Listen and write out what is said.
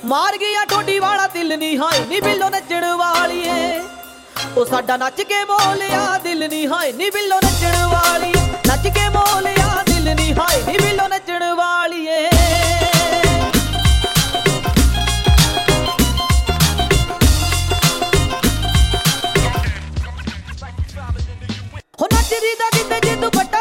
ਮਾਰ ਗਿਆ ਠੋਡੀ ਵਾਲਾ ਦਿਲ ਨੀ ਹਾਏ ਨੀ ਬਿੱਲੋ ਨੱਚਣ ਵਾਲੀਏ ਉਹ ਸਾਡਾ ਨੱਚ ਕੇ ਬੋਲਿਆ ਦਿਲ ਨੀ ਹਾਏ ਨੀ ਬਿੱਲੋ ਨੱਚਣ ਵਾਲੀਏ ਨੱਚ ਕੇ ਬੋਲਿਆ ਦਿਲ ਨੀ ਹਾਏ ਨੀ ਬਿੱਲੋ ਨੱਚਣ ਵਾਲੀਏ ਹੋ ਨੱਚਦੀ ਦਾ ਕਿਤੇ ਜੇ ਦੁਪੱਟਾ